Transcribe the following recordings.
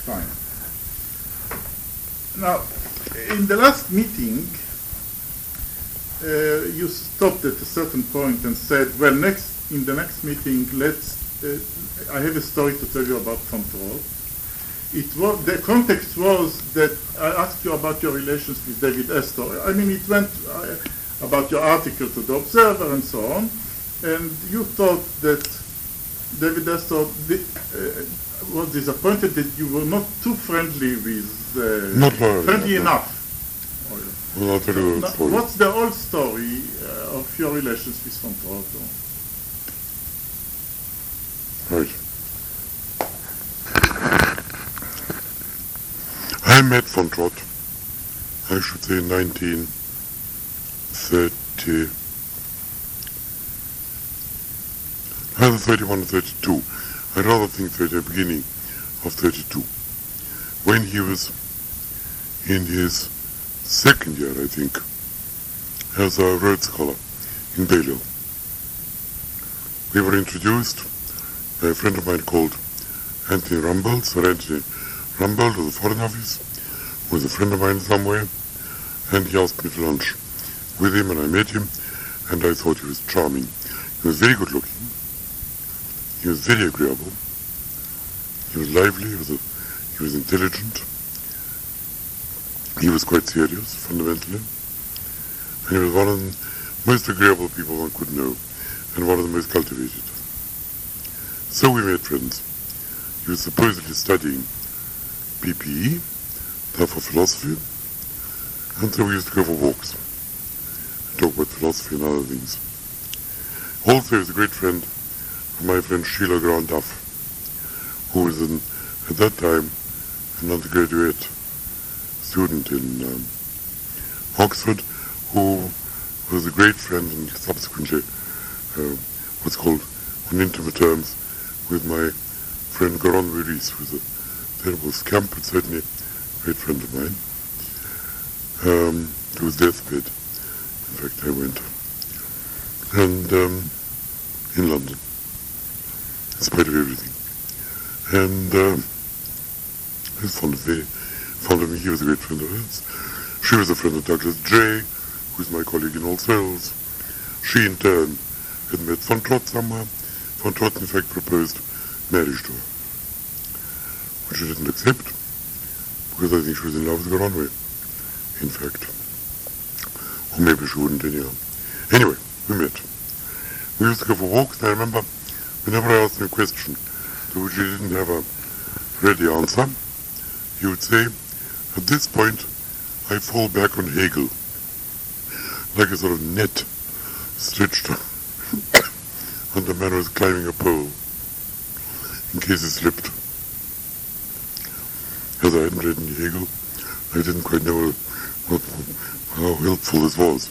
Fine. Now, in the last meeting, you stopped at a certain point and said, well, in the next meeting, I have a story to tell you about von Trott. The context was that I asked you about your relations with David Astor. I mean, it went about your article to the Observer and so on, and you thought that David Astor was disappointed that you were not too friendly with... not friendly enough. Well, I'll tell you a story. What's the old story of your relations with von Trott? Right. I met von Trott, I should say, in 1930, either 31 or 32. I'd rather think the beginning of 32, when he was in his second year, I think, as a Rhodes Scholar in Balliol. We were introduced by a friend of mine called Anthony Rumbold. Sir Anthony Rumbold was a Foreign Office, was a friend of mine somewhere, and he asked me to lunch with him, and I met him, and I thought he was charming. He was very good looking. He was very agreeable. He was lively. He was intelligent. He was quite serious, fundamentally. And he was one of the most agreeable people one could know, and one of the most cultivated. So we made friends. He was supposedly studying PPE, therefore philosophy, and so we used to go for walks and talk about philosophy and other things. Also, he was a great friend of my friend Sheila Grant Duff, who was at that time an undergraduate student in Oxford, who was a great friend and subsequently what's called on intimate terms with my friend Goran Viris, who was a terrible scamp, but certainly a great friend of mine. To his deathbed, in fact, I went. And in London, in spite of everything. And he was fond of me. He was a great friend of his. She was a friend of Douglas Jay, who is my colleague in All Souls. She, in turn, had met von Trott somewhere. Von Trott, in fact, proposed marriage to her, which she didn't accept, because I think she was in love with Goronway, in fact. Or maybe she wouldn't anyhow. Anyway, we met. We used to go for walks, and I remember whenever I asked him a question to which he didn't have a ready answer, he would say, at this point, I fall back on Hegel, like a sort of net stretched and the man was climbing a pole in case he slipped. As I hadn't read any Hegel, I didn't quite know how helpful this was.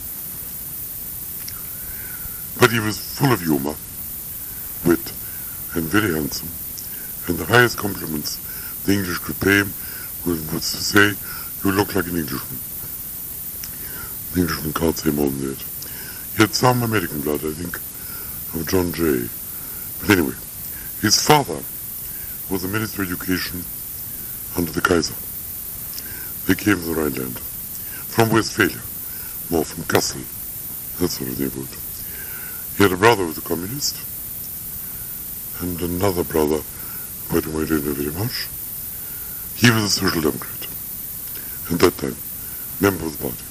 But he was full of humor, wit, and very handsome, and the highest compliments the English could pay him was to say, you look like an Englishman. The Englishman can't say more than that. He had some American blood, I think, of John Jay. But anyway, his father was the Minister of Education under the Kaiser. They came from the Rhineland, from Westphalia, more from Kassel, that sort of neighborhood. He had a brother who was a communist, and another brother, about whom I don't know very much. He was a social democrat, at that time, member of the party.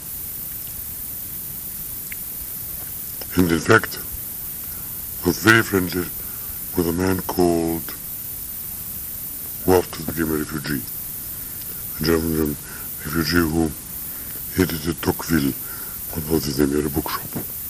And in fact, was very friendly with a man called, who afterwards became a refugee, a German refugee who edited Tocqueville. What was his name? He had a bookshop.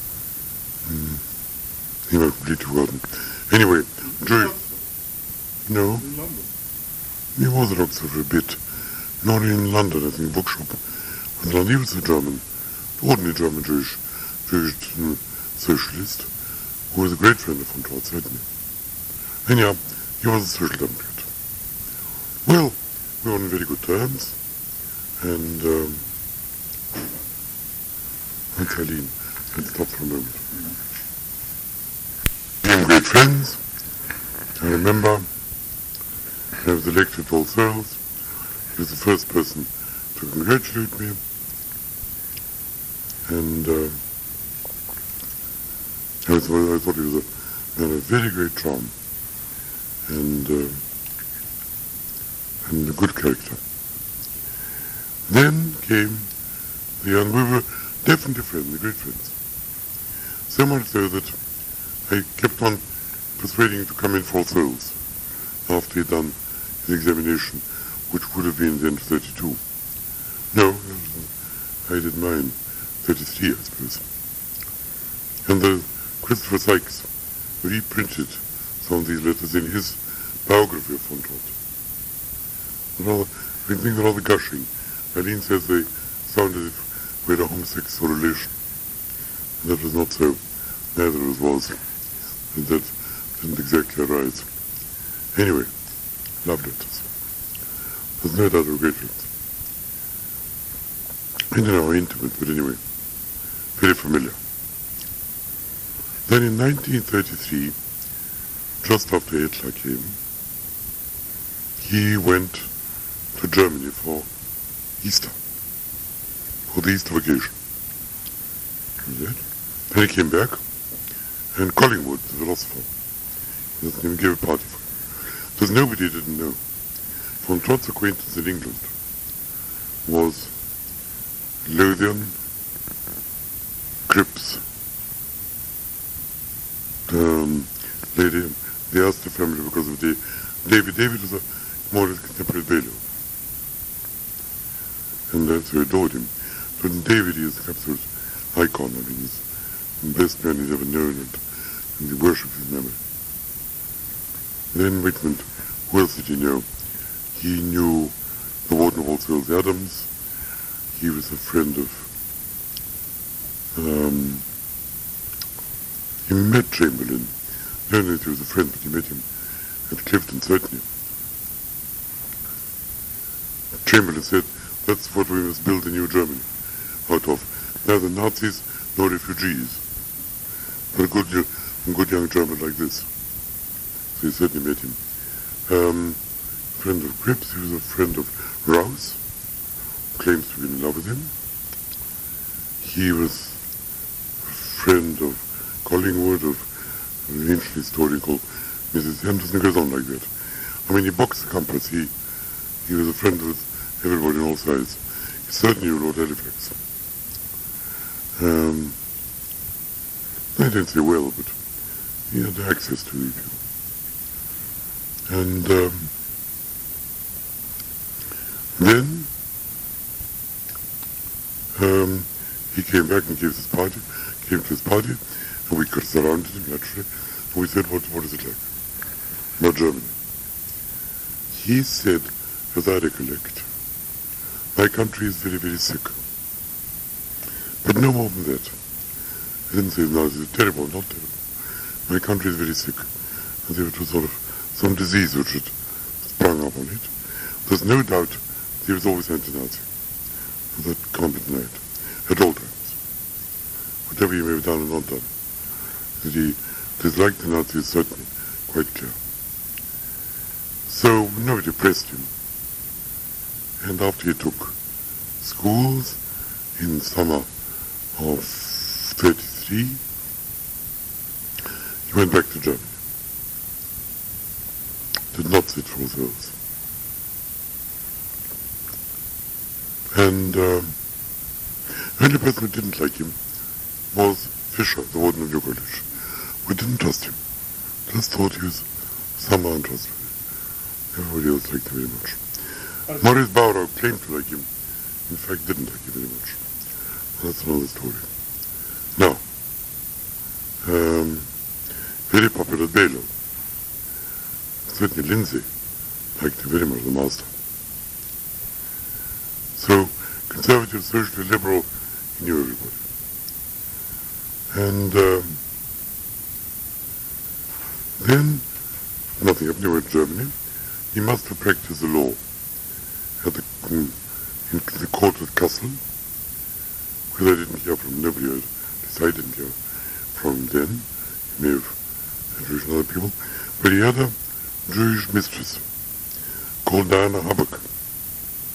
He might have completely forgotten. Anyway, Joey. No. In London. He was at Oxford for a bit. Not in London, I think, bookshop. In London, he was a German, ordinary German Jewish socialist, who was a great friend of von Trott, certainly. Anyhow, he was a social democrat. Well, we were on very good terms, and Eileen, let's stop for a moment. We became great friends. I remember I was elected to All Souls. He was the first person to congratulate me, and I thought he was a man of very great charm and a good character. Then came and we were definitely friends, great friends. So much so that I kept on persuading him to come in for All Souls after he'd done his examination, which would have been the end of 32. No, I did mine, 33, I suppose. And Christopher Sykes reprinted some of these letters in his biography of von Trott. I think they're rather gushing. Eileen says they sound as if we had a homosexual relation. And that was not so. Neither of us was. And that didn't exactly arise. Anyway, love letters. There's no doubt of great friends. I don't know how intimate, but anyway, very familiar. Then in 1933, just after Hitler came, he went to Germany for Easter, for the Easter vacation. Then he came back, and Collingwood, the philosopher, his name, gave a party for him. Because nobody didn't know. Von Trott's acquaintance in England was Lothian, Cripps, lady, the Astor family because of David. David was a more or less contemporary Baylor. And that's who adored him. But David is an absolute icon. I mean, he's the best man he's ever known, and he worships his memory. Then Whitman, who else did he know? He knew the Warden of All Souls, Adams. He was a friend of, he met Chamberlain. I don't know if he was a friend, but he met him at Clifton, certainly. Chamberlain said, that's what we must build a new Germany out of. Neither Nazis nor refugees, but a good young German like this. So he certainly met him. Friend of Cripps, he was a friend of Rouse, who claims to be in love with him. He was a friend of Collingwood, of an ancient historian called Mrs. Henderson. It goes on like that. I mean, he boxed the compass. He was a friend with everybody on all sides. He certainly knew Lord Halifax. I don't say well, but he had access to the people. And then he came back and came to his party, and we surrounded him naturally, and we said, what is it like? About Germany. He said, as I recollect, my country is very, very sick. But no more than that. I didn't say, no, it's terrible, not terrible. My country is very sick. As if it was sort of some disease which had sprung up on it. There's no doubt he was always anti-Nazi. That can't be denied. At all times. Whatever he may have done or not done. That he disliked the Nazis is certainly quite clear. So nobody pressed him. And after he took schools in summer of 33, he went back to Germany. Did not sit for those. And the only person who didn't like him was Fisher, the warden of New College. We didn't trust him. Just thought he was somehow untrustworthy. Everybody else liked him very much. Maurice Bauer claimed to like him. In fact, didn't like him very much. That's another story. Now, very popular at Baylor. Certainly Lindsay liked him very much, the master. So, conservative, socially liberal, he knew everybody. And then, nothing happened. He went to Germany. He must have practiced the law at in the court at Kassel, because I didn't hear from him. Nobody heard. At least I didn't hear from him then. He may have introduced other people. But he had a Jewish mistress called Diana Habak.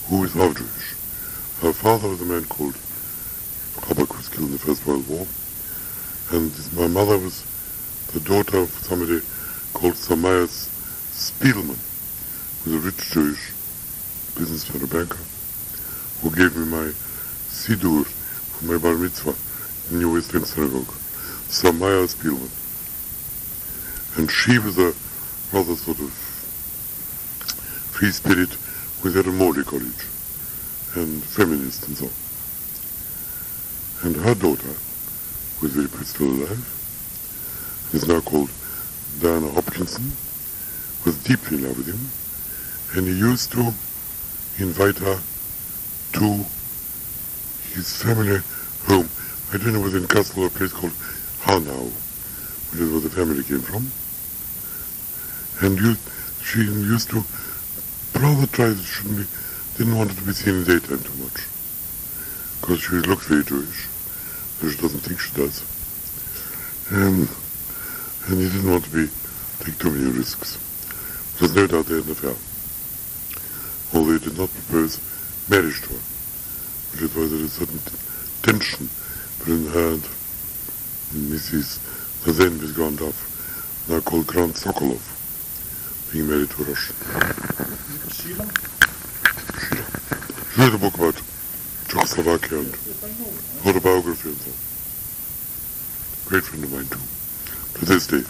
who is half Jewish. Her father was a man called Rabak, who was killed in the First World War, and my mother was the daughter of somebody called Samayas Spielman, who was a rich Jewish businessman, a banker, who gave me my Siddur for my Bar Mitzvah in New West End Synagogue. Samaya Spielman. And she was a rather sort of free spirit who was at a Morley college and feminist and so on. And her daughter, who is very much still alive, is now called Diana Hopkinson, was deeply in love with him, and he used to invite her to his family home. I don't know whether in Kassel or a place called Hanau, which is where the family came from. And she used to rather try that didn't want it to be seen in daytime too much, because she looks very Jewish, so she doesn't think she does. And he didn't want to take too many risks. There's no doubt they had an affair, although he did not propose marriage to her, which is why there is a certain tension between her and Mrs. the then Visgrandov, now called Grant Sokolov, being married to a Russian. Sheila? Sheila. She wrote a book about Czechoslovakia and autobiography and so on. Great friend of mine too, to this day.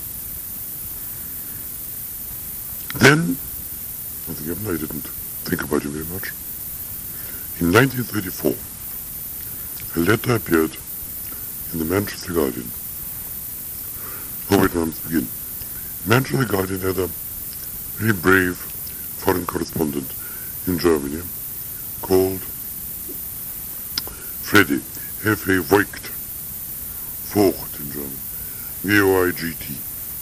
Then, once again, I didn't think about him very much. In 1934, a letter appeared in the Manchester Guardian. Oh, wait, now I must begin. Manchester Guardian had a very brave foreign correspondent in Germany called Freddy, F.A. Voigt, Voigt in German, V-O-I-G-T,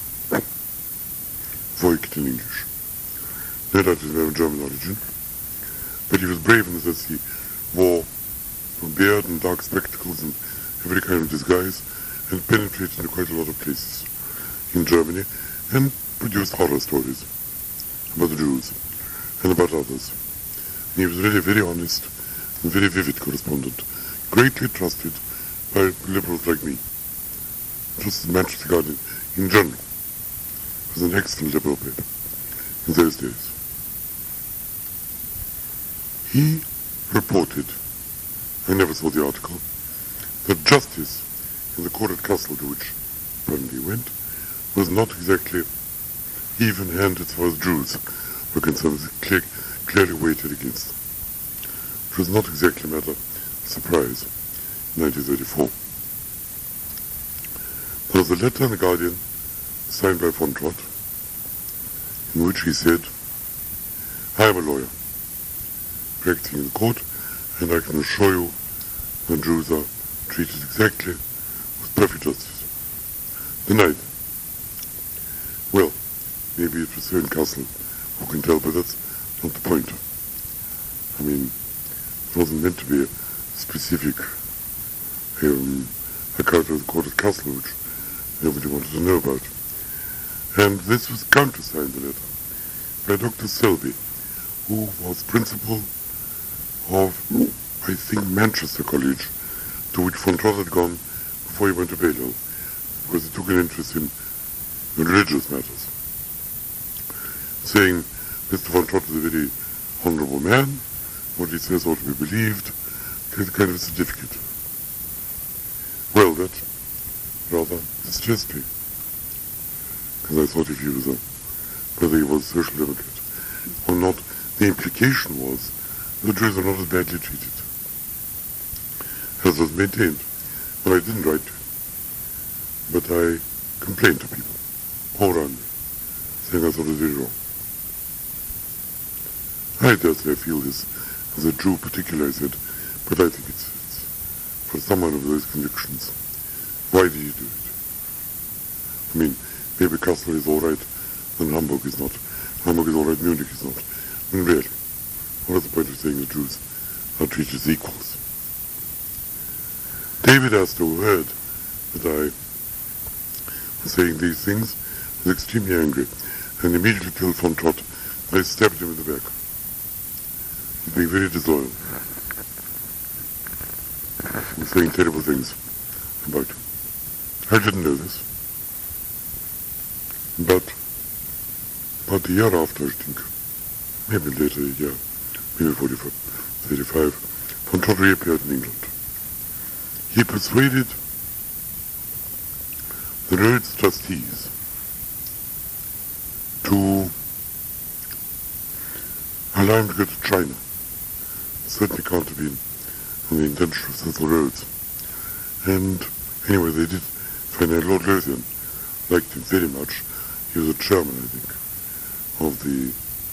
Voigt in English. No doubt he's of German origin, but he was brave in the sense he wore a beard and dark spectacles and every kind of disguise, and penetrated into quite a lot of places in Germany and produced horror stories about the Jews and about others. And he was really very honest and very vivid correspondent, greatly trusted by liberals like me. Just the Manchester Guardian in general. It was an excellent liberal paper in those days. He reported, I never saw the article, that justice in the court at Kassel, to which apparently he went, was not exactly even-handed as far as Jews were concerned. It was clearly weighted against them. It was not exactly a matter of surprise in 1934. There was a letter in the Guardian signed by von Trott, in which he said, I am a lawyer practicing in the court, and I can assure you that Jews are treated exactly with perfect justice. Denied. Well, maybe it was so in Kassel, who can tell, but that's not the point. I mean, it wasn't meant to be a specific account of the court at Kassel, which nobody wanted to know about. And this was countersigned, the letter, by Dr. Selby, who was principal of, I think, Manchester College, to which von Trott had gone before he went to Balliol, because he took an interest in religious matters, saying Mr. von Trott is a very honorable man, what he says ought to be believed, kind of a certificate. Well, that rather distressed me, because I thought if he was whether he was a social democrat or not, the implication was the Jews are not as badly treated as was maintained. Well, I didn't write to him, but I complained to people all around me, saying I thought it was very wrong. I dare say I feel this as a Jew particularly, I said, but I think it's for someone of those convictions. Why did you do it? I mean, maybe Kassel is all right, and Hamburg is not. Hamburg is all right, Munich is not. I mean, really, what is the point of saying the Jews are treated as equals? David Astor, who heard that I was saying these things, was extremely angry, and immediately told von Trott that I stabbed him in the back. He's being very disloyal. He was saying terrible things about you. I didn't know this. But about a year after, I think, maybe later, a year, maybe 45, 35, von Trott reappeared in England. He persuaded the Rhodes trustees to allow him to go to China. Certainly can't have been on the intention of Cecil Rhodes. And anyway, they did find out Lord Lothian liked him very much. He was a chairman, I think, of the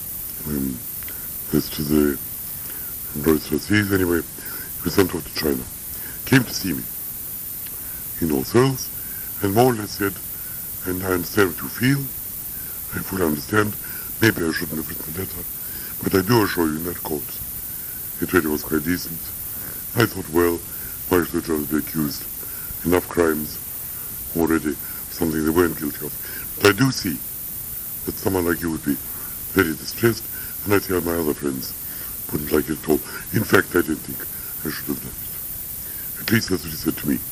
Rhodes trustees. Anyway, he was sent off to China. Came to see me in All Souls, and more or less said, and I understand what you feel, I fully understand, maybe I shouldn't have written the letter, but I do assure you in that court, it really was quite decent. I thought, well, why should the Germans be accused? Enough crimes already, something they weren't guilty of. But I do see that someone like you would be very distressed, and I think my other friends wouldn't like it at all. In fact, I didn't think I should have done it. At least that's what he said to me.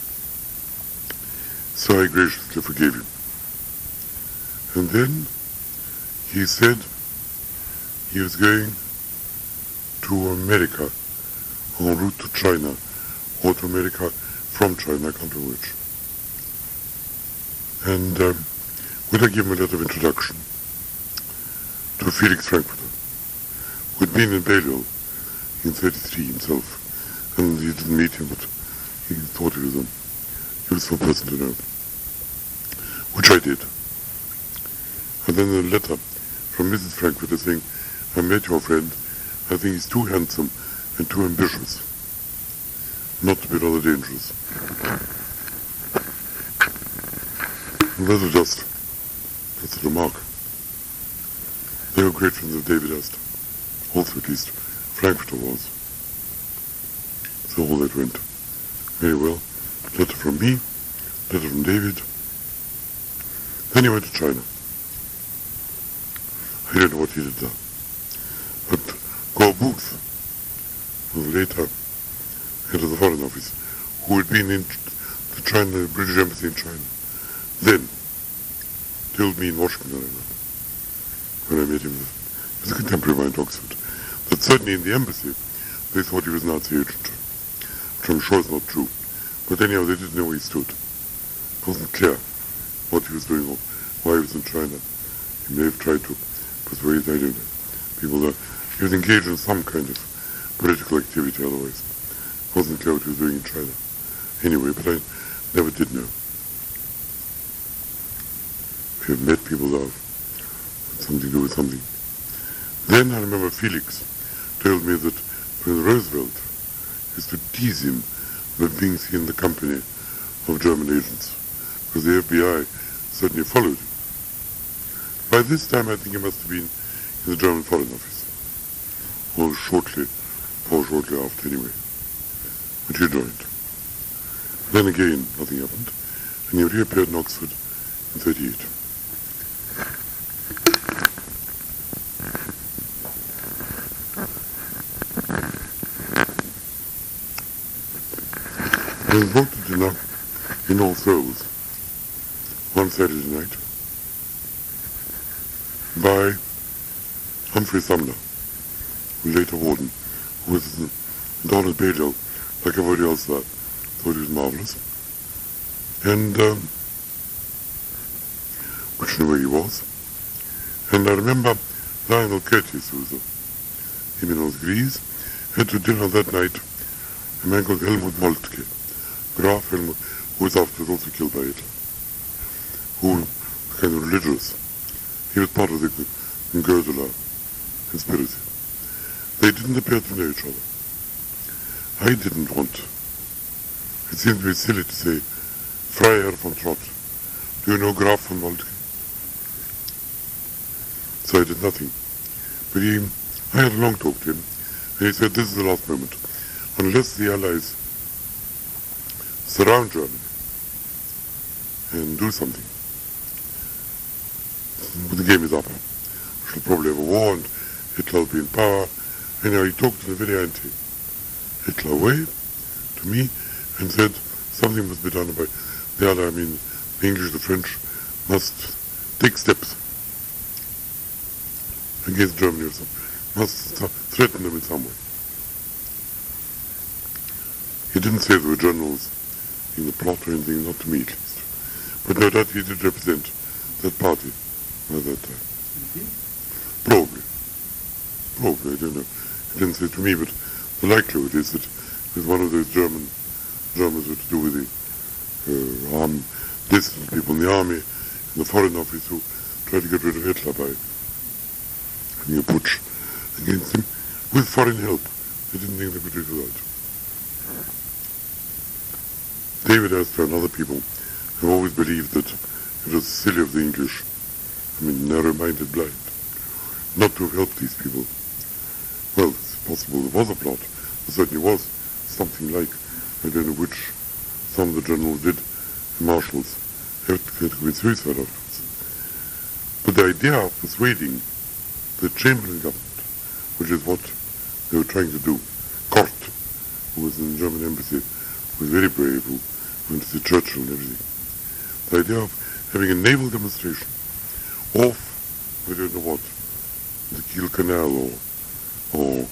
So I graciously forgave him. And then he said he was going to America en route to China, or to America from China, I can't remember which. And would I give him a letter of introduction to Felix Frankfurter, who had been in Balliol in 1933 himself, and he didn't meet him, but he thought he was a useful person to know, which I did. And then a letter from Mrs. Frankfurter saying, I met your friend, I think he's too handsome and too ambitious, not to be rather dangerous. And that was just a remark. They were great friends of David Astor, also at least Frankfurter was. So all that went very well. Letter from me, letter from David. Then he went to China. I don't know what he did there. But Gore Booth was later head of the Foreign Office, who had been in the China, British Embassy in China. Then told me in Washington, when I met him, he was a contemporary of mine at Oxford, that certainly in the embassy they thought he was a Nazi agent, which I'm sure is not true. But anyhow, they didn't know where he stood. It wasn't clear what he was doing or why he was in China. He may have tried to persuade, I don't know, people that he was engaged in some kind of political activity otherwise. It wasn't clear what he was doing in China. Anyway, but I never did know. We have met people that have something to do with something. Then I remember Felix told me that President Roosevelt used to tease him about being seen in the company of German agents, because the FBI certainly followed him. By this time I think he must have been in the German Foreign Office, or shortly after anyway, which he joined. Then again nothing happened, and he reappeared in Oxford in 1938. I was brought to dinner in All Souls one Saturday night by Humphrey Sumner, who later warden, who was Donald Balliol, like everybody else there, thought he was marvellous, and which knew where he was. And I remember Lionel Curtis, who was him in those Greece, had to dinner that night a man called Helmut Moltke, Graf Helmut, who was afterwards also killed by Hitler, who was kind of religious. He was part of the Gödeler conspiracy. They didn't appear to know each other. I didn't want. It seemed to be silly to say, Freiherr von Trott, do you know Graf von Moltke? So I did nothing. But I had a long talk to him, and he said, this is the last moment. Unless the Allies surround Germany and do something, the game is up. We shall probably have a war, and Hitler will be in power, Anyhow, he talked in a very anti-Hitler way to me and said something must be done about the other. I mean, the English, the French must take steps against Germany or something, must threaten them in some way. He didn't say there were journals in the plot or anything, not to me at least. But no doubt he did represent that party at that time. Probably, I don't know. He didn't say to me, but the likelihood is that it was one of those Germans who to do with the dissident people in the army and the foreign office who tried to get rid of Hitler by having a putsch against him with foreign help. They didn't think they could do it without. David Astor and other people have always believed that it was silly of the English, narrow-minded, blind, not to have helped these people. Well, it's possible there was a plot. There certainly was something like, I don't know which, some of the generals did, the marshals, had to commit suicide afterwards. But the idea of persuading the Chamberlain government, which is what they were trying to do, Kort, who was in the German embassy, who was very brave, who went to see Churchill and everything. The idea of having a naval demonstration off, I don't know what, the Kiel Canal or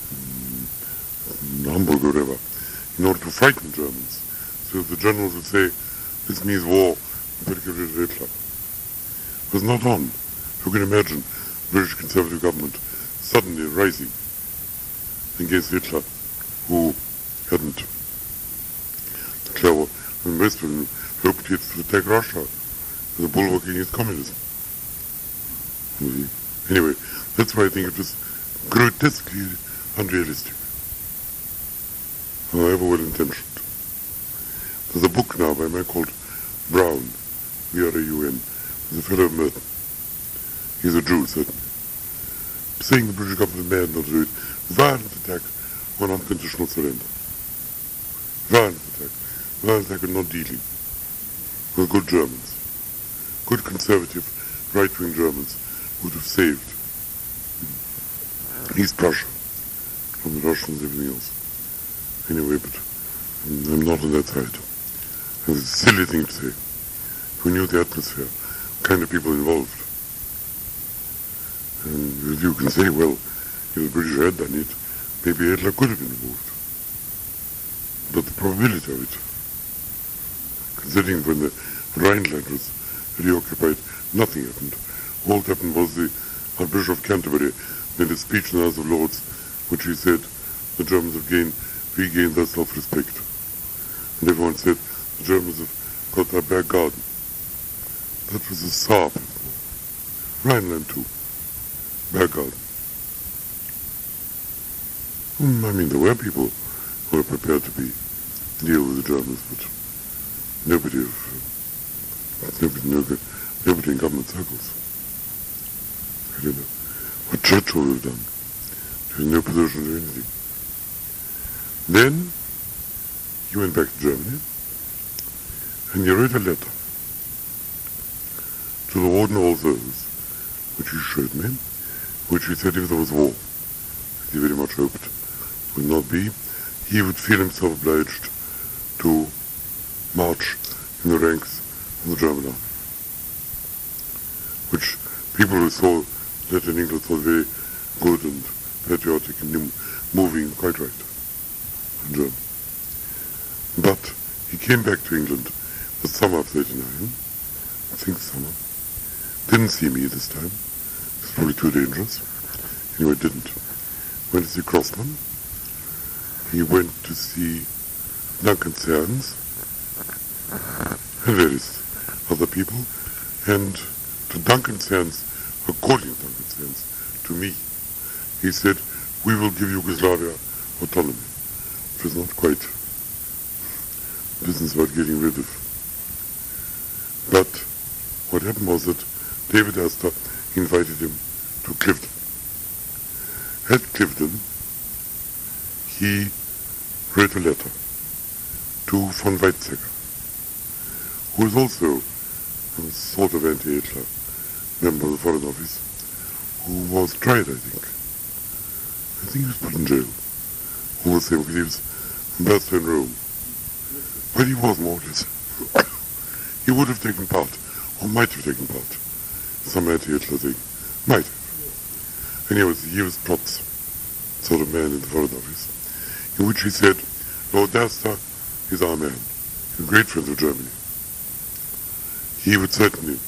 Hamburg or whatever, in order to frighten Germans. So the generals would say, this means war, we better get rid of Hitler. It was not on. You can imagine the British Conservative government suddenly rising against Hitler, who hadn't declared, and most of them hoped to attack Russia as a bulwark against communism. Anyway, that's why I think it was grotesquely unrealistic, however well-intentioned. There's a book now by a man called Brown, B-R-A-U-N. There's a fellow Merton. He's a Jew, certainly. Saying the British government may not do it. Violent attack on unconditional surrender. Violent attack on not dealing with good Germans. Good conservative, right-wing Germans would have saved East Prussia from the Russians and everything else. Anyway, but I'm not on that side. And it's a silly thing to say. Who knew the atmosphere, kind of people involved. And you can say, well, if the British had done it, maybe Hitler could have been involved. But the probability of it, considering when the Rhineland was reoccupied, nothing happened. All that happened was the Archbishop of Canterbury made a speech in the House of Lords, which he said the Germans have regained their self-respect. And everyone said the Germans have got their back garden. That was a Saab. Rhineland too. Back garden. There were people who were prepared to deal with the Germans, but nobody in government circles. I don't know what Churchill would have done. He was in no position to do anything. Then he went back to Germany and he wrote a letter to the Warden of All Souls, which he showed me, which he said if there was war, as he very much hoped would not be, he would feel himself obliged to march in the ranks of the German army, which people who saw that in England thought very good and patriotic and moving, quite right, in German. But he came back to England the summer of 39, I think summer, didn't see me this time, it was probably too dangerous, anyway didn't. Went to see Crossman, he went to see Duncan Cairns, and various other people, and to Duncan Cairns, according to Duncan Cairns, to me, he said, we will give Yugoslavia autonomy, which was not quite business about getting rid of. But what happened was that David Astor invited him to Clifton. At Clifton, he wrote a letter to von Weizsäcker, who was also a sort of anti-Hitler member of the Foreign Office, who was tried, I think, I think he was put in jail. All the same, because he was ambassador in Rome. But he was more or less. He would have taken part, or might have taken part, in some anti-Hitler thing. Might have. And he was Trotz, sort of man in the Foreign Office, in which he said, Lord Dastar is our man. He's a great friend of Germany. He would certainly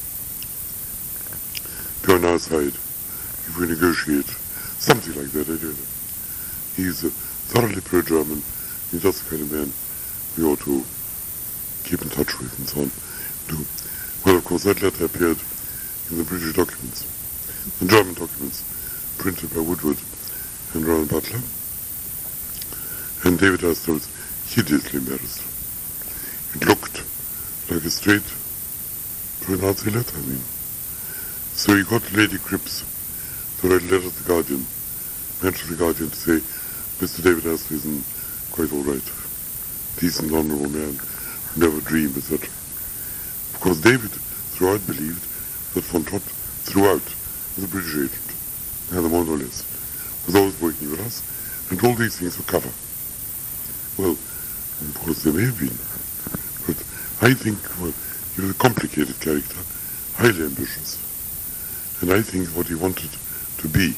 be on our side if we negotiate. Something like that, I don't know. He's thoroughly pro-German. He's just the kind of man we ought to keep in touch with and so on. Well, of course, that letter appeared in the British documents, the German documents, printed by Woodward and Rowan Butler. And David Astor was hideously embarrassed. It looked like a straight pro-Nazi letter, I mean. So he got Lady Cripps to write a letter to the Guardian, mention the Guardian to say, Mr. David Astor isn't quite all right. Decent, honourable man, never dream, etc. Because David throughout believed that von Trott throughout was a British agent, neither more nor less, was always working with us, and all these things were cover. Well, of course they may have been, but I think he was a complicated character, highly ambitious, and I think what he wanted to be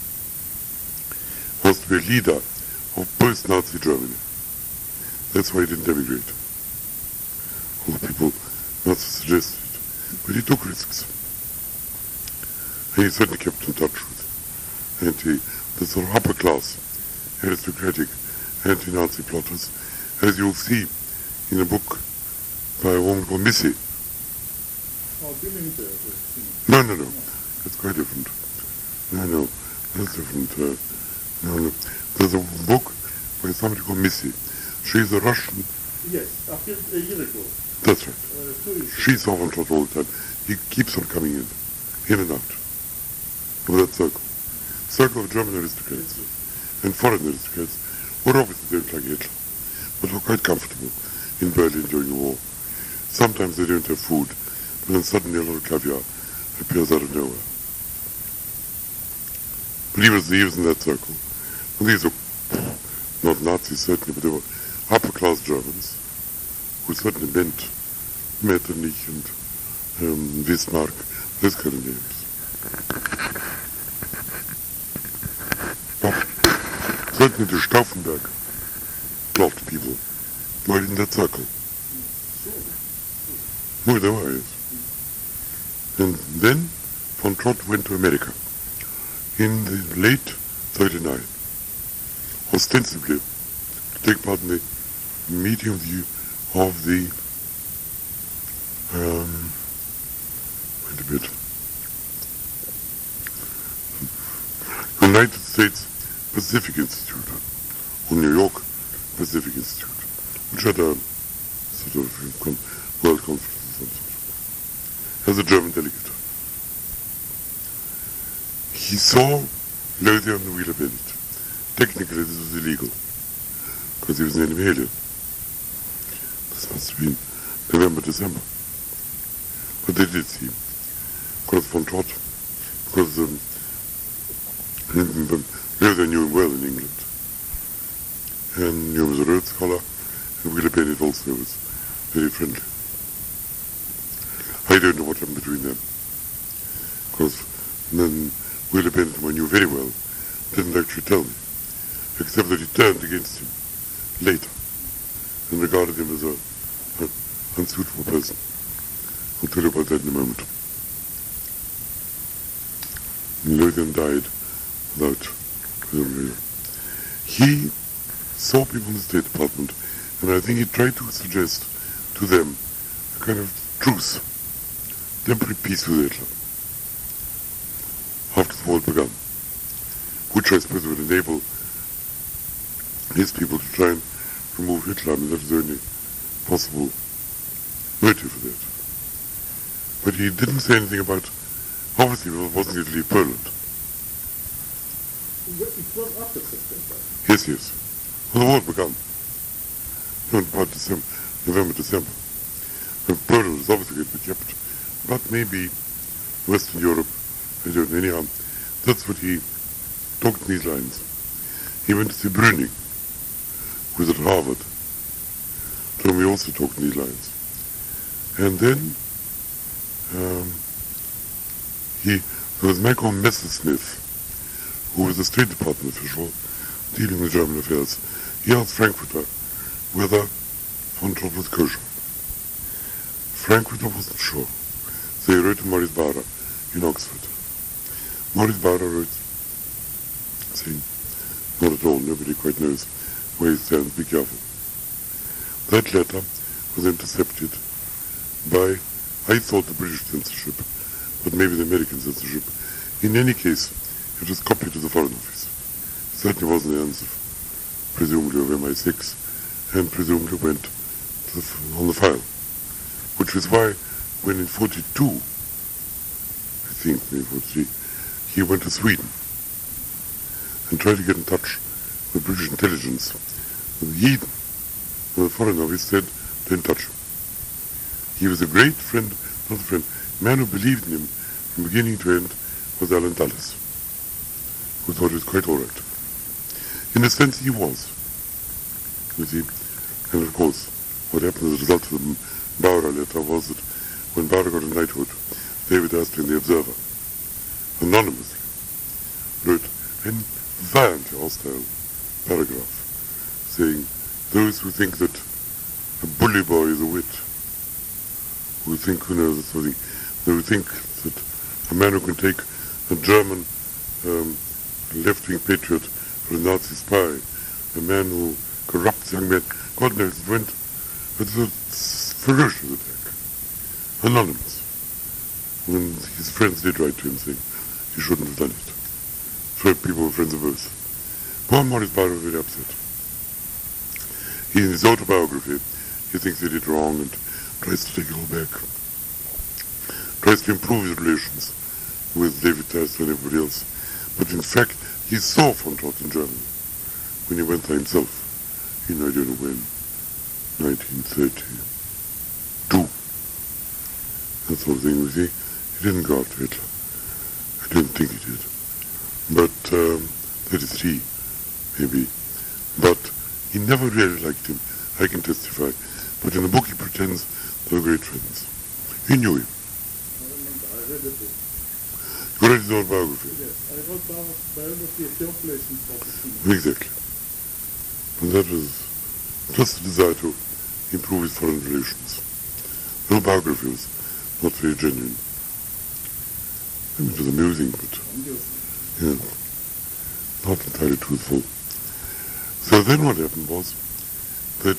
was to be a leader of post-Nazi Germany. That's why he didn't emigrate. All the people not suggested it, but he took risks. And he certainly kept in touch with the sort of upper class, aristocratic, anti-Nazi plotters, as you'll see in a book by a woman called Missy. Oh, No. That's quite different. No, that's different. No. There's a book by somebody called Missy. She's a Russian. Yes, appeared a year ago. That's right. 2 years ago. She saw von Trott all the time. He keeps on coming in and out of that circle. Circle of German aristocrats and foreign aristocrats who obviously don't like Hitler, but were quite comfortable in Berlin during the war. Sometimes they don't have food, but then suddenly a lot of caviar appears out of nowhere. But he was in that circle. And these were not Nazis certainly, but they were upper class Germans who certainly meant Metternich and Bismarck, those kind of names. But certainly the Stauffenberg plot people were in that circle. No, they were, yes. And then von Trott went to America in the late 39, ostensibly to take part in the meeting of the wait a bit, United States Pacific Institute, or New York Pacific Institute, which had a sort of world conference of some sort, as a German delegate. He saw Lothian and Wheeler Bennett. Technically this was illegal, because he was an enemy alien. This must have been November, December. But they did see him. Because von Trott, because Lothian knew him well in England, and knew him as a Rhodes Scholar, and Wheeler Bennett also was very friendly. I don't know what happened between them, because then Wheeler Bennett, who I knew very well, didn't actually tell me, except that he turned against him later and regarded him as an unsuitable person. I'll tell you about that in a moment. And Lothian died without reason. He saw people in the State Department, and I think he tried to suggest to them a kind of truce, temporary peace with Hitler, after the war had begun, which I suppose would enable his people to try and remove Hitler. I mean, that was the only possible motive for that. But he didn't say anything about, obviously he wasn't going to leave Poland. It was after September. Yes. Well, the war had begun. No, about November, December. And Poland was obviously going to be kept, but maybe Western Europe, I don't know, anyhow. That's what he talked in these lines. He went to see Brüning, who was at Harvard, to whom he also talked in these lines. And then there was Malcolm Messerschmitt, who was a State Department official dealing with German affairs. He asked Frankfurter whether von Trott was kosher. Frankfurter wasn't sure. So he wrote to Maurice Barra in Oxford. Maurice Barra wrote saying, not at all, nobody quite knows where he stands, be careful. That letter was intercepted by, I thought, the British censorship, but maybe the American censorship. In any case, it was copied to the Foreign Office. It certainly wasn't the hands of, presumably, of MI6, and presumably went to on the file. Which is why, when in 42, I think, maybe 43, he went to Sweden and tried to get in touch with British intelligence, with Eden, and the Foreign Office said, don't touch him. He was a great friend, not a friend, man who believed in him from beginning to end was Alan Dulles, who thought it was quite all right. In a sense, he was. You see, and of course, what happened as a result of the Bauer letter was that when Bauer got a knighthood, David Astley in The Observer, anonymously, wrote a violently hostile paragraph saying, those who think that a bully boy is a wit, who think, who knows that sort of thing, who think that a man who can take a German left-wing patriot for a Nazi spy, a man who corrupts young men, God knows, it went, it was a ferocious attack, anonymous. When his friends did write to him saying he shouldn't have done it. So people were friends of both. Poor Maurice Barra was very upset. In his autobiography, he thinks he did wrong and tries to take it all back. Tries to improve his relations with David Tyson and everybody else. But in fact, he saw von Trott in Germany when he went there himself in, I don't know when, 1932. That sort of thing, you see. He didn't go after Hitler. I don't think he did. But, 33, maybe. But he never really liked him, I can testify. But in the book he pretends they were great friends. He knew him. I remember, I read the book. You read his autobiography? Yes, I wrote Bauer's biography at your place in 14. Exactly. And that was just a desire to improve his foreign relations. The biography was not very genuine. I mean, it was amusing, but yeah, not entirely truthful. So then what happened was that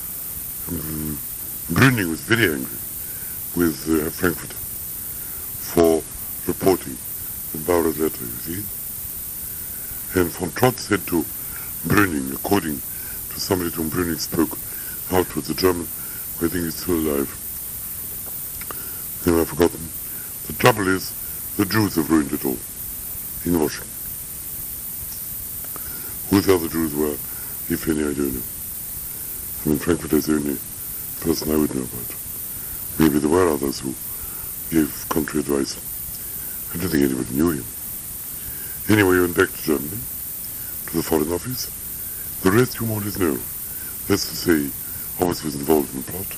Brüning was very angry with Frankfurter for reporting the Bauer's letter, you see. And von Trott said to Brüning, according to somebody to whom Brüning spoke afterwards, a German who I think is still alive, name I've forgotten, the trouble is the Jews have ruined it all in Washington. Who the other Jews were, if any, I don't know. I mean, Frankfurter is the only person I would know about. Maybe there were others who gave contrary advice. I don't think anybody knew him. Anyway, he went back to Germany, to the Foreign Office. The rest you more or less know. That's to say, obviously was involved in the plot.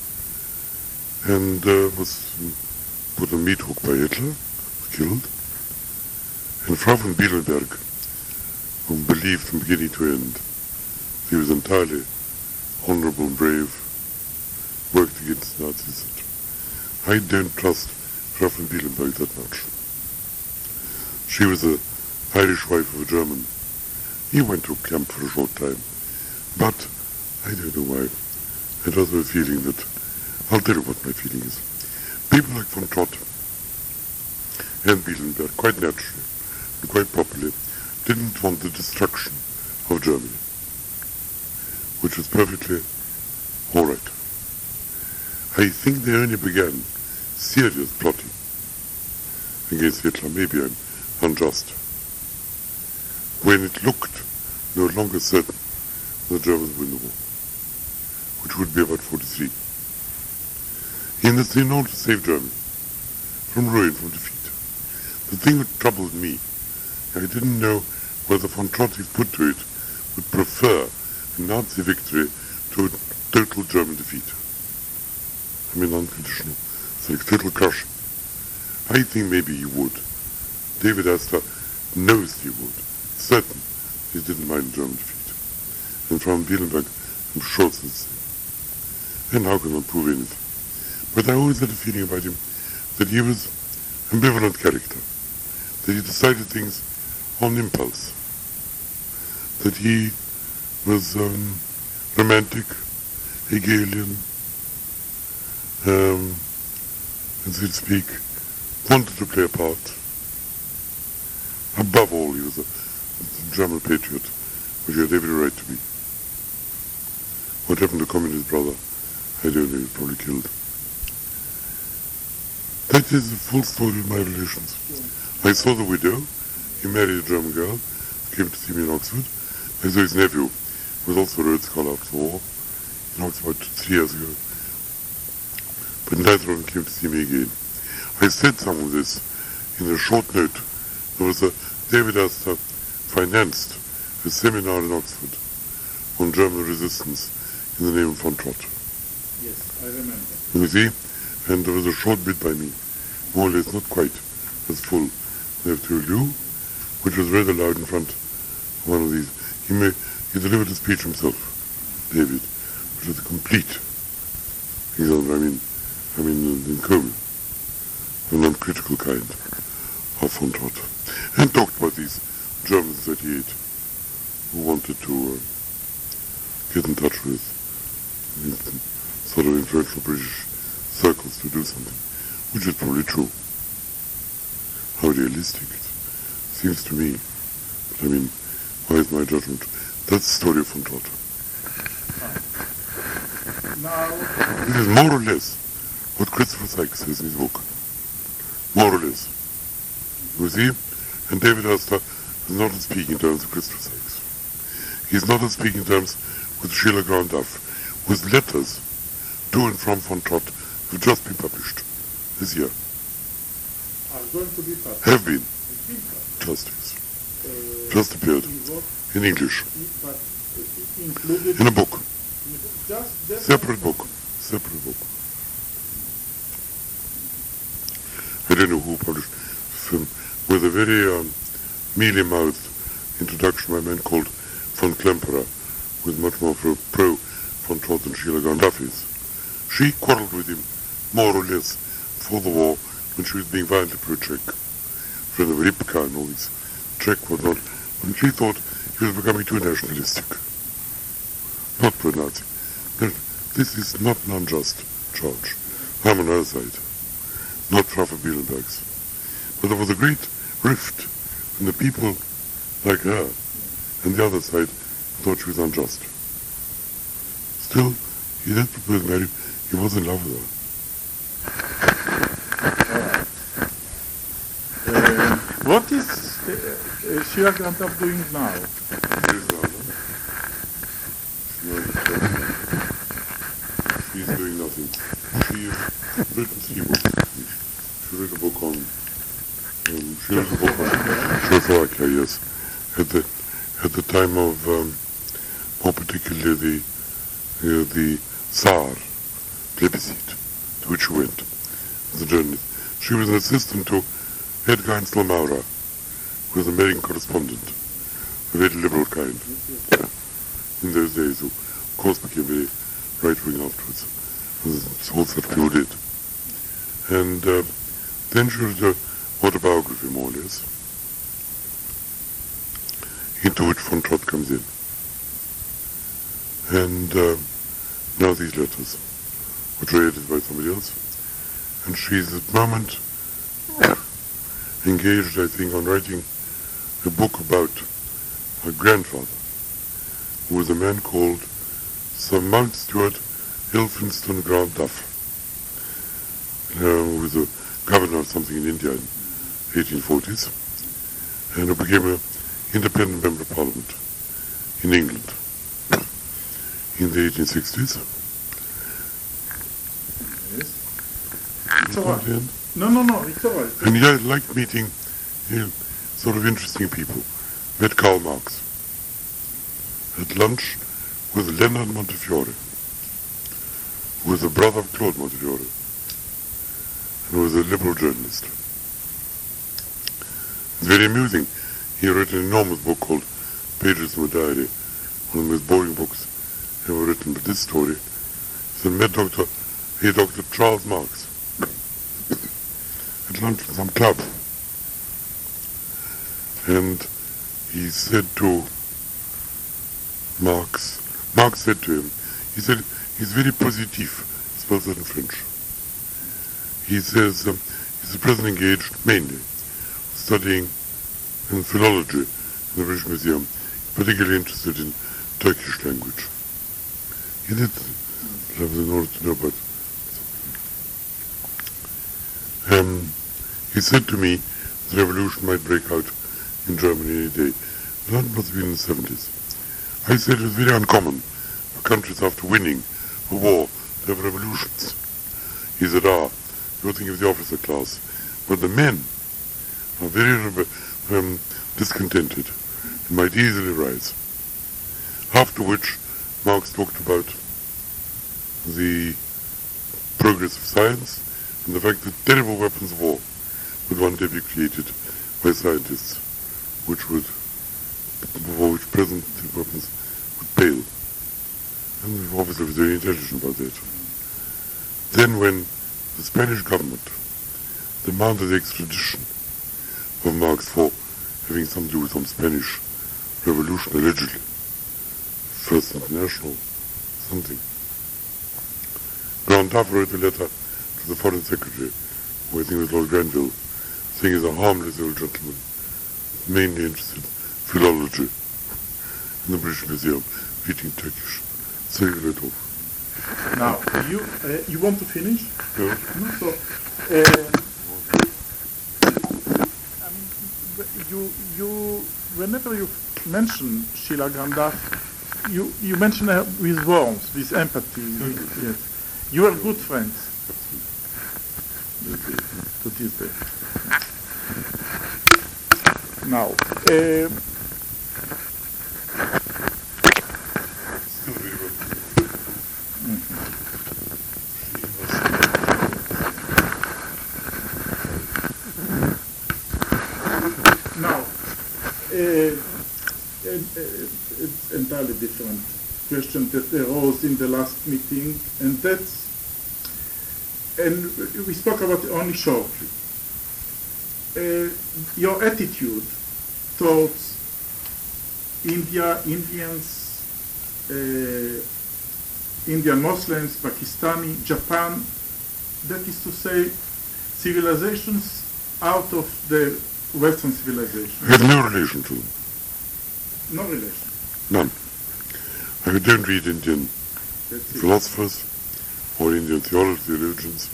And was put on meat hook by Hitler, was killed. And Frau von Bielenberg, who believed from beginning to end he was entirely honorable and brave, worked against Nazis. I don't trust Frau von Bielenberg that much. She was the Irish wife of a German. He went to camp for a short time. But I don't know why. I just have a feeling that, I'll tell you what my feeling is. People like von Trott and Bielenberg, quite naturally and quite properly, didn't want the destruction of Germany, which was perfectly all right. I think they only began serious plotting against Hitler. Maybe I'm unjust. When it looked no longer certain the Germans would win the war, which would be about 43. In order to save Germany from ruin, from defeat. The thing that troubled me, I didn't know whether von Trott, if put to it, would prefer a Nazi victory to a total German defeat. I mean, unconditional. It's like total crush. I think maybe he would. David Astor knows he would. Certain he didn't mind German defeat. And from Bielenberg, I'm sure it's the same. And how can one prove anything? But I always had a feeling about him that he was an ambivalent character, that he decided things on impulse, that he was romantic, Hegelian, and so to speak, wanted to play a part. Above all, he was a German patriot, which he had every right to be. What happened to communist brother? I don't know, he was probably killed. That is the full story of my relations. I saw the widow. He married a German girl, came to see me in Oxford. I saw his nephew, who was also a Rhodes Scholar after the war, in Oxford 3 years ago. But neither of them came to see me again. I said some of this in a short note. There was a David Astor financed a seminar in Oxford on German resistance in the name of von Trott. Yes, I remember. You see? And there was a short bit by me, more or less not quite as full as I have told you, which was read aloud in front of one of these. He delivered a speech himself, David, which was a complete example, I mean in Cologne, a non-critical kind of von Trott. And talked about these Germans that he had, who wanted to get in touch with sort of influential British circles to do something, which is probably true. How realistic it seems to me. But I mean, why is my judgment? That's the story of von Trott. Now, this is more or less what Christopher Sykes says in his book. More or less. You see? And David Astor is not on speaking terms with Christopher Sykes. He's not on speaking terms with Sheila Grant Duff, whose letters to and from von Trott have just been published this year. are going to be published. Have been. It's been published. Just yes. Just appeared. In English. But included In a book. Just that Separate book. Separate book. I don't know who published the film with a very mealy-mouthed introduction by a man called von Klemperer, who is much more pro von Trott than Sheila Grant Duff is. She quarreled with him, more or less, for the war when she was being violently pro-Czech. Friend of Ripka and all these Czech was not, when she thought he was becoming too nationalistic. Not pro-Nazi. This is not an unjust charge. I'm on her side. Not far from Bielenberg's. But there was a great rift when the people like her and the other side thought she was unjust. Still, he did propose marriage. He was in love with her. what is Sheila Grant Duff doing now? She's doing nothing. She has written 3 books. She wrote a book on Czechoslovakia, yes. At the time of more particularly the Tsar plebiscite, to which she went as a journalist. She was an assistant to Edgar Heinzel Maurer, who was an American correspondent, a very liberal kind, in those days, who of course became very right-wing afterwards, as all such people did. And then she wrote an autobiography, more or less, into which von Trott comes in. And now these letters, which were edited by somebody else. And she's at the moment engaged, I think, on writing a book about her grandfather, who was a man called Sir Mount Stuart Ilfenston Grant Duff, who was a governor of something in India in 1840s, and who became an independent member of Parliament in England in the 1860s. Yes. It's all right. No, it's all right. And yeah, I liked meeting sort of interesting people. met Karl Marx at lunch with Leonard Montefiore, who was the brother of Claude Montefiore, and was a liberal journalist. It's very amusing. He wrote an enormous book called Pages from a Diary, one of the most boring books ever written, but this story is he met Dr. Charles Marx at lunch in some club. And he said to Marx said to him, he said, he's very positif, he spells that in French. He says, he's at present engaged mainly studying in philology in the British Museum, particularly interested in Turkish language. He did have in order to know about something. He said to me, the revolution might break out in Germany any day. That must have been in the 70s. I said it was very uncommon for countries after winning a war to have revolutions. He said, you're thinking of the officer class, but the men are very discontented and might easily rise. After which Marx talked about the progress of science and the fact that terrible weapons of war would one day be created by scientists, which present weapons would pale. And obviously was very intelligent about that. Then when the Spanish government demanded the extradition of Marx for having something to do with some Spanish revolution, allegedly, First International, something, Grand Duff wrote a letter to the Foreign Secretary, who I think was Lord Granville, saying he's a harmless old gentleman, mainly interested in philology in the British Museum, reading Turkish. So he let off. Now, you want to finish? Yeah. No, so, I mean, you whenever you mention Sheila Grandaf, you mention her with warmth, with empathy. Yes. You are good friends. To this day. Now, Still very well. now, it's entirely different question that arose in the last meeting, and we spoke about it only shortly. Your attitude towards India, Indians, Indian Muslims, Pakistani, Japan, that is to say, civilizations out of the Western civilization. I have no relation to them. No relation. None. I don't read Indian philosophers or Indian theologians.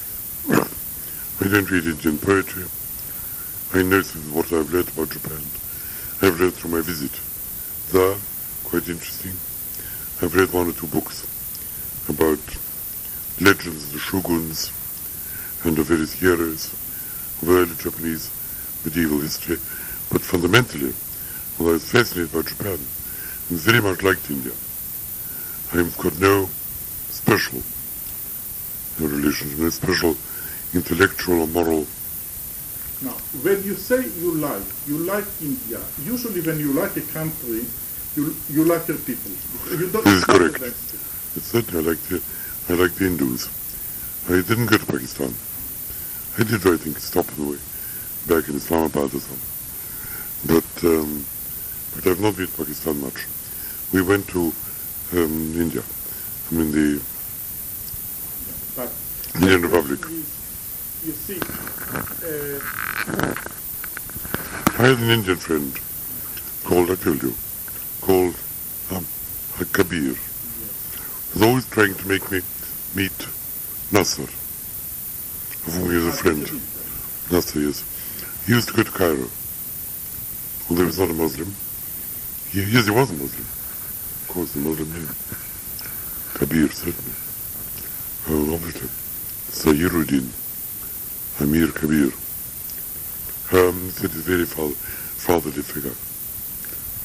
I don't read Indian poetry. I know what I've read about Japan. I've read through my visit there, quite interesting. I've read one or two books about legends of the shoguns and of various heroes of early Japanese medieval history. But fundamentally, although I was fascinated by Japan and very much liked India, I've got no special relations, no special intellectual or moral. Now, when you say you like India, usually when you like a country, you like your people. You don't This is correct. against it. It's certainly I like the Hindus. I didn't go to Pakistan. I did, I think, stop on the way back in Islamabad or something. But I've not been to Pakistan much. We went to India. I mean the But Indian Republic. You see, I had an Indian friend called, I told you, called Kabir. He was always trying to make me meet Nasser, of whom he was a friend. Nasser, yes. He used to go to Cairo, although he was not a Muslim. Yes, he was a Muslim. Of course, the Muslim name. Kabir, certainly. Obviously. Sayyiruddin, Amir Kabir. He said he's a very fatherly figure.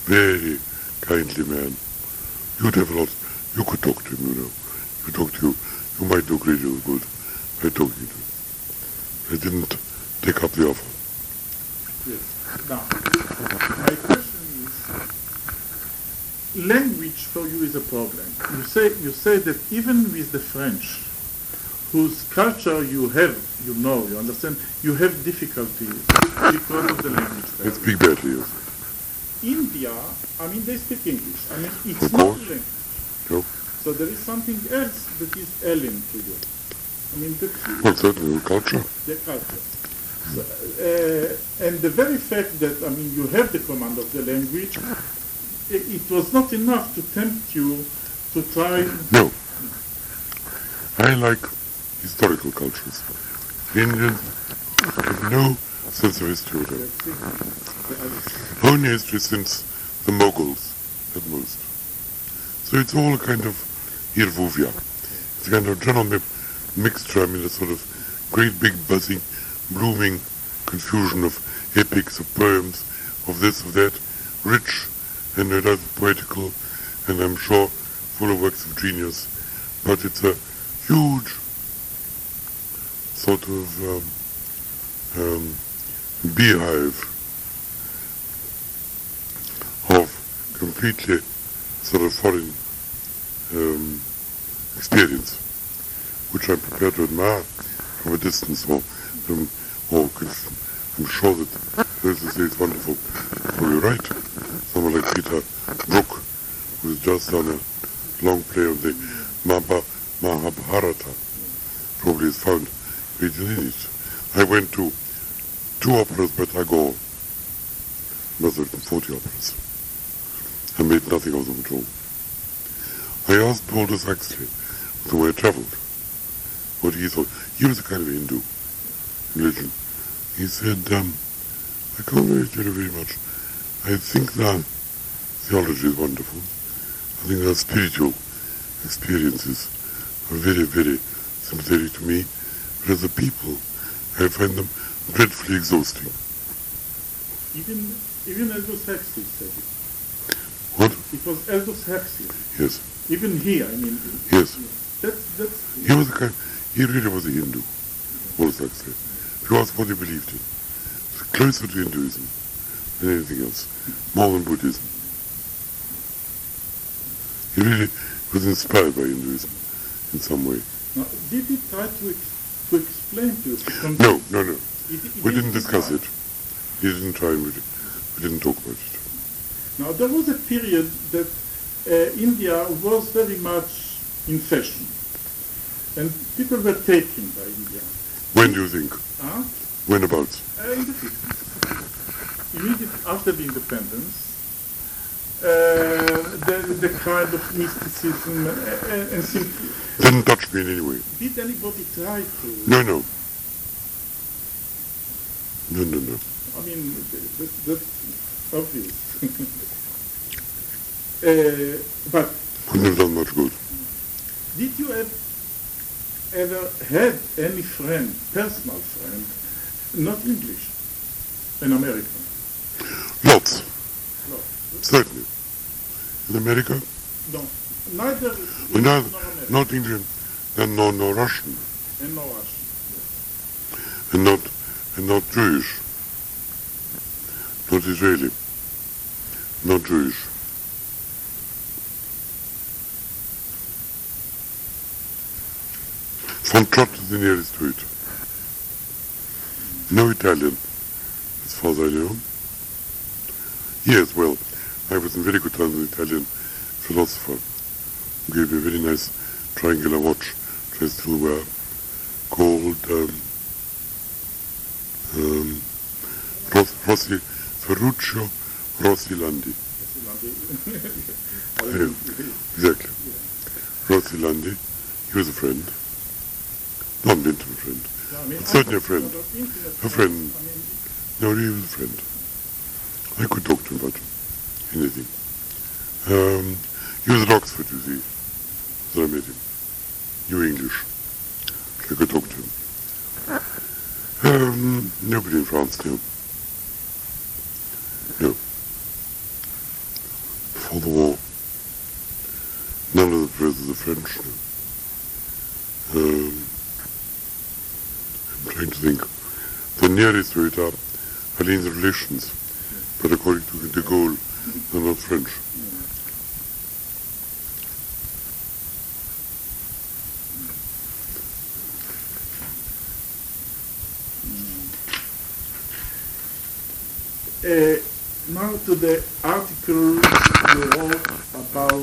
very kindly man. You'd have a lot, you could talk to him, you know. You talk to you might do great deal of good by talking to him. I didn't take up the offer. Yes. Now, my question is, language for you is a problem. You say that even with the French, whose culture you have, you know, you understand, you have difficulties because of the language They barrier. speak badly, yes. India, I mean, they speak English. I mean, it's Of not course. language. No? So there is something else that is alien to you. I mean, Well, certainly with culture. the culture. So, and the very fact that, I mean, you have the command of the language, it was not enough to tempt you to try. No. I like historical cultures. The Indians have no sense of history at all. Only history since the Mughals at most. So it's all a kind of irvuvia. It's a kind of general mixture, I mean, a sort of great big buzzing, blooming confusion of epics, of poems, of this, of that, rich and no doubt poetical, and I'm sure full of works of genius. But it's a huge sort of beehive of completely sort of foreign experience, which I'm prepared to admire from a distance, or I'm sure that those who say it's wonderful will be right. Someone like Peter Brook, who's just done a long play of the Mahabharata, probably has found great in it. I went to 2 operas by Tagore, must have been 40 operas. I made nothing of them at all. I asked Aldous Huxley, with whom I travelled, what he thought. He was a kind of Hindu religion. He said, I can't really tell you very much. I think the theology is wonderful. I think the spiritual experiences are very, very sympathetic to me. But as a people, I find them dreadfully exhausting. Even Aldous Huxley said it. What? It was Aldous Huxley. Yes. Even he, I mean. Yes. That's. He was he really was a Hindu, Aldous Huxley. He was what he believed in. It's closer to Hinduism than anything else, more than Buddhism. He really was inspired by Hinduism in some way. Now, did he try to explain to you? No. It We didn't discuss it. He didn't try and we didn't talk about it. Now, there was a period that India was very much in fashion. And people were taken by India. When do you think? Huh? When about? In the 50s. Immediately after the independence, the kind of mysticism and simply. Didn't touch me in any way. Did anybody try to? No. I mean, that's obvious. But Couldn't have done much good. did you ever had any friend, personal friend, not English, an American? Lots. No. Certainly. In America? No. Neither And nor not, American. not Indian, and no Russian, And no Russian. and not Jewish, not Israeli, not Jewish. From Trot to the nearest to it. No Italian, as far as I know. Yes, well, I was in very good terms with an Italian philosopher who gave me a very nice triangular watch, which I still wear, called Ferruccio Rossilandi. Exactly. Rossilandi. He was a friend. Not an intimate friend. No, I mean, But certainly a friend. no, but intimate A friend. I mean, No, he was a friend. I could talk to him about anything. He was at Oxford, you see, so I met him. Knew English. I could talk to him. Nobody in France knew. No. French. I'm trying to think. The nearest word are Allied relations, but according to de Gaulle, they're not French. Now to the article you wrote about,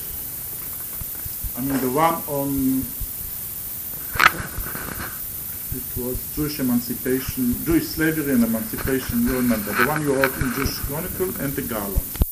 the one on, it was Jewish emancipation, Jewish slavery and emancipation, you remember, the one you wrote in Jewish Chronicle and the Garland.